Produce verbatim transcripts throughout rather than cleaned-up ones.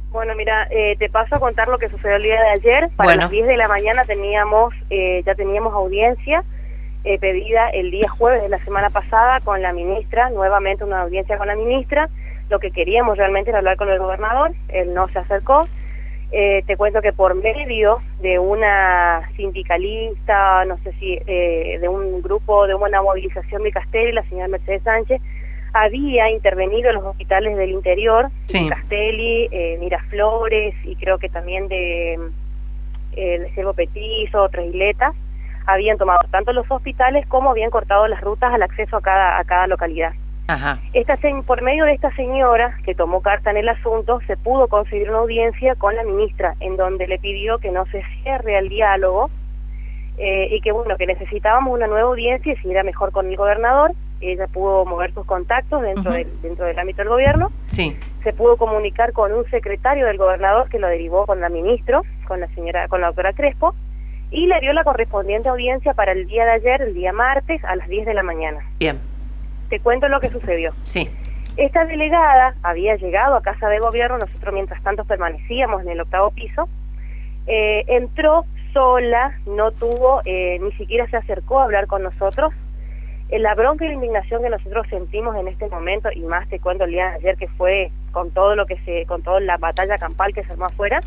Bueno, mira, eh, te paso a contar lo que sucedió el día de ayer. Para Bueno. las diez de la mañana teníamos, eh, ya teníamos audiencia eh, pedida el día jueves de la semana pasada con la ministra, nuevamente una audiencia con la ministra. Lo que queríamos realmente era hablar con el gobernador, él no se acercó. Eh, te cuento que por medio de una sindicalista, no sé si eh, de un grupo, de una movilización de Castelli, la señora Mercedes Sánchez, había intervenido en los hospitales del interior, sí. Castelli, eh, Miraflores y creo que también de, eh, de Cervo Petizo, otras isletas, habían tomado tanto los hospitales como habían cortado las rutas al acceso a cada, a cada localidad. Ajá. Esta, por medio de esta señora que tomó carta en el asunto, se pudo conseguir una audiencia con la ministra, en donde le pidió que no se cierre al diálogo eh, y que bueno, que necesitábamos una nueva audiencia y si era mejor con el gobernador. Ella pudo mover sus contactos dentro, uh-huh. del, dentro del ámbito del gobierno. Sí. Se pudo comunicar con un secretario del gobernador que lo derivó con la ministra, con la señora, con la doctora Crespo, y le dio la correspondiente audiencia para el día de ayer, el día martes, a las diez de la mañana. Bien. Te cuento lo que sucedió. Sí. Esta delegada había llegado a Casa de Gobierno, nosotros mientras tanto permanecíamos en el octavo piso, eh, entró sola, no tuvo, eh, ni siquiera se acercó a hablar con nosotros. La bronca y la indignación que nosotros sentimos en este momento, y más te cuento el día de ayer que fue con todo lo que se, con toda la batalla campal que se armó afuera,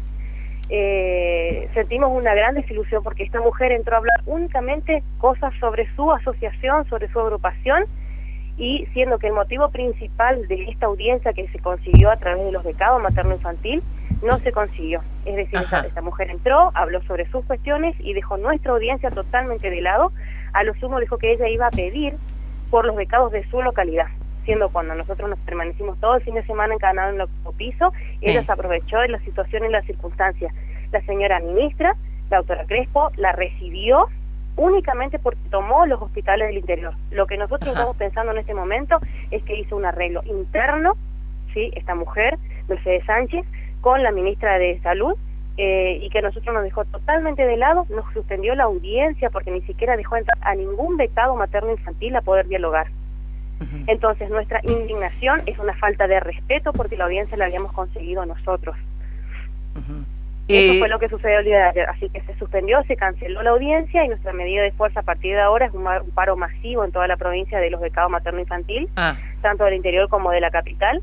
eh, sentimos una gran desilusión porque esta mujer entró a hablar únicamente cosas sobre su asociación, sobre su agrupación, y siendo que el motivo principal de esta audiencia que se consiguió a través de los becados materno-infantil, no se consiguió. Es decir, esta, esta mujer entró, habló sobre sus cuestiones y dejó nuestra audiencia totalmente de lado. A lo sumo dijo que ella iba a pedir por los becados de su localidad, siendo cuando nosotros nos permanecimos todo el fin de semana encadrenados en el octavo piso, ella sí. se aprovechó de la situación y las circunstancias. La señora ministra, la doctora Crespo, la recibió únicamente porque tomó los hospitales del interior. Lo que nosotros Ajá. estamos pensando en este momento es que hizo un arreglo interno, sí, esta mujer, Mercedes Sánchez, con la ministra de Salud, Eh, y que nosotros nos dejó totalmente de lado, nos suspendió la audiencia porque ni siquiera dejó entrar a ningún becado materno-infantil a poder dialogar. Uh-huh. Entonces nuestra indignación es una falta de respeto porque la audiencia la habíamos conseguido nosotros. Uh-huh. Eso eh... fue lo que sucedió el día de ayer, así que se suspendió, se canceló la audiencia y nuestra medida de fuerza a partir de ahora es un, un paro masivo en toda la provincia de los becados materno-infantil, ah. tanto del interior como de la capital.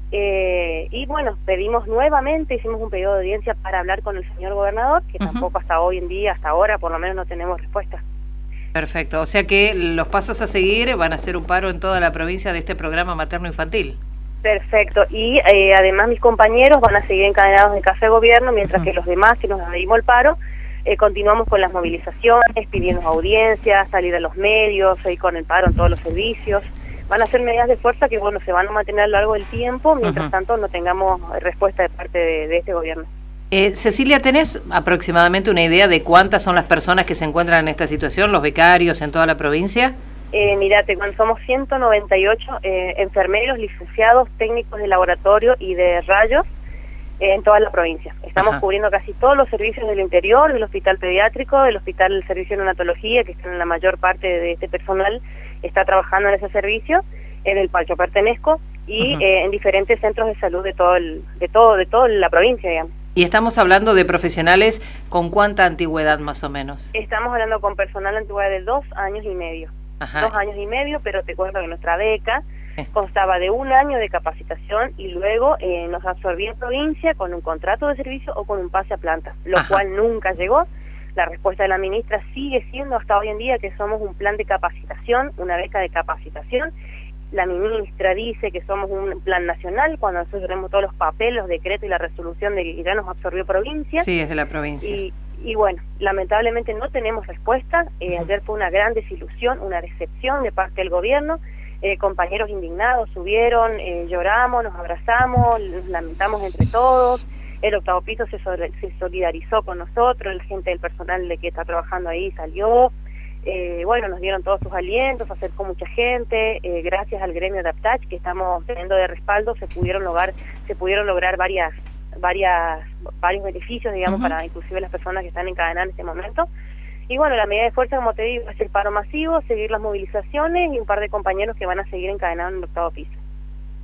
Eh, y bueno, pedimos nuevamente, hicimos un pedido de audiencia para hablar con el señor gobernador, que uh-huh. tampoco hasta hoy en día, hasta ahora por lo menos no tenemos respuesta. Perfecto, o sea que los pasos a seguir van a ser un paro en toda la provincia de este programa materno-infantil. Perfecto, y eh, además mis compañeros van a seguir encadenados de Casa de Gobierno, mientras uh-huh. que los demás que nos adherimos al paro, eh, continuamos con las movilizaciones, pidiendo audiencias, salir a los medios, seguir con el paro en todos los servicios. Van a ser medidas de fuerza que, bueno, se van a mantener a lo largo del tiempo, mientras uh-huh. tanto no tengamos respuesta de parte de, de este gobierno. Eh, Cecilia, ¿tenés aproximadamente una idea de cuántas son las personas que se encuentran en esta situación, los becarios en toda la provincia? Eh, mirate, cuando somos ciento noventa y ocho eh, enfermeros, licenciados, técnicos de laboratorio y de rayos eh, en toda la provincia. Estamos Ajá. cubriendo casi todos los servicios del interior, del hospital pediátrico, del hospital del servicio de neonatología, que están en la mayor parte de este personal está trabajando en ese servicio, en el cual yo pertenezco, y uh-huh. eh, en diferentes centros de salud de todo el, de todo, de toda la provincia, digamos. Y estamos hablando de profesionales con cuánta antigüedad más o menos. Estamos hablando con personal antigüedad de dos años y medio. Ajá. Dos años y medio, pero te cuento que nuestra beca eh. constaba de un año de capacitación y luego eh, nos absorbía en provincia con un contrato de servicio o con un pase a planta, lo Ajá. cual nunca llegó. La respuesta de la ministra sigue siendo hasta hoy en día que somos un plan de capacitación, una beca de capacitación. La ministra dice que somos un plan nacional, cuando nosotros tenemos todos los papeles, los decretos y la resolución de que ya nos absorbió provincia. Sí, es de la provincia. Y, y bueno, lamentablemente no tenemos respuesta. Eh, uh-huh. Ayer fue una gran desilusión, una decepción de parte del gobierno. Eh, compañeros indignados subieron, eh, lloramos, nos abrazamos, nos lamentamos entre todos. El octavo piso se, sobre, se solidarizó con nosotros, la gente del personal de que está trabajando ahí salió, eh, bueno, nos dieron todos sus alientos, se acercó mucha gente, eh, gracias al gremio de APTACH que estamos teniendo de respaldo, se pudieron lograr, se pudieron lograr varias, varias, varios beneficios, digamos, uh-huh. para inclusive las personas que están encadenadas en este momento. Y bueno, la medida de fuerza, como te digo, es el paro masivo, seguir las movilizaciones y un par de compañeros que van a seguir encadenados en el octavo piso.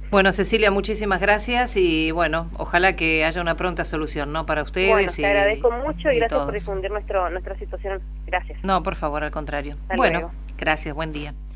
Bueno, Cecilia, muchísimas gracias y bueno, ojalá que haya una pronta solución, ¿no? Para ustedes. Bueno, y, te agradezco mucho y, y gracias todos. por difundir nuestro, nuestra situación. Gracias. No, por favor, al contrario. Hasta bueno, luego. gracias, buen día.